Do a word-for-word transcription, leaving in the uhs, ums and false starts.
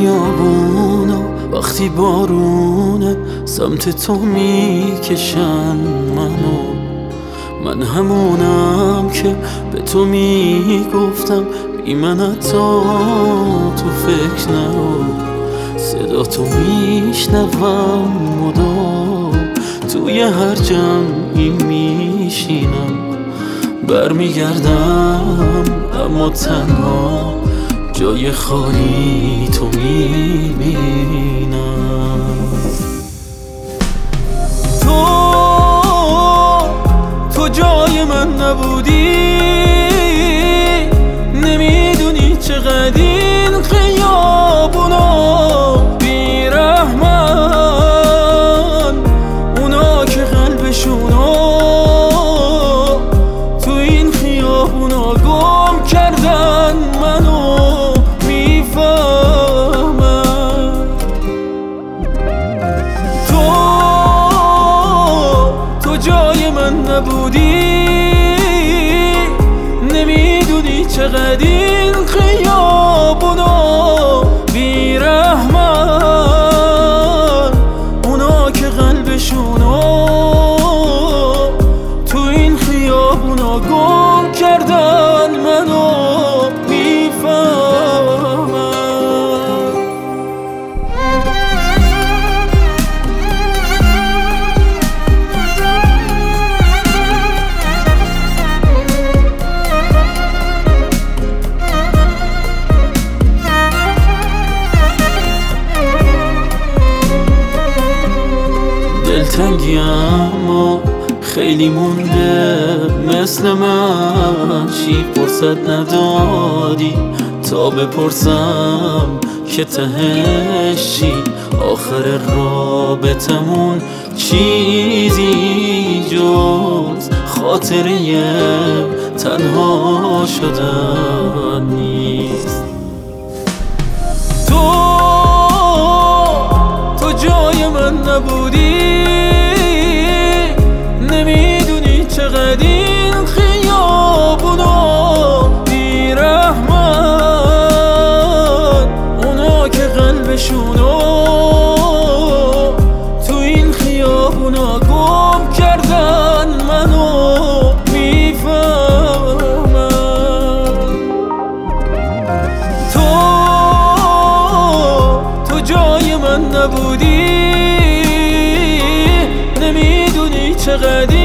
خیابونا وقتی بارونه سمت تو میکشن منو، من همونم که به تو میگفتم بی من حتی تو فکر نرو. صدا تو میشنوم مدام، توی هر جمعی میشینم، برمیگردم اما تنها جای خالی تو میبینم. تو تو جای من نبودی، نمیدونی چقدر این خیابونا بیرحمن، اونا که قلبشونو تو این خیابونا گم کردن منو میفهمن. تو تو جای من نبودی، نمیدونی چقدر این خیابونا بیرحمن، اونا که قلبشونو تو این خیابونا گم کردن منو میفهمن. دلتنگی اما خیلی مونده مثل من، چی فرصت ندادی تا بپرسم که تهش چی؟ آخر رابطمون چیزی جز خاطره تنها شدن نیست. تو تو جای من نبودی، نمیدونی چقدر این خیابونا بیرحمن، اونا که قلبشونو تو این خیابونا گم کردن منو میفهمن. تو تو جای من نبودی، نمیدونی چقدر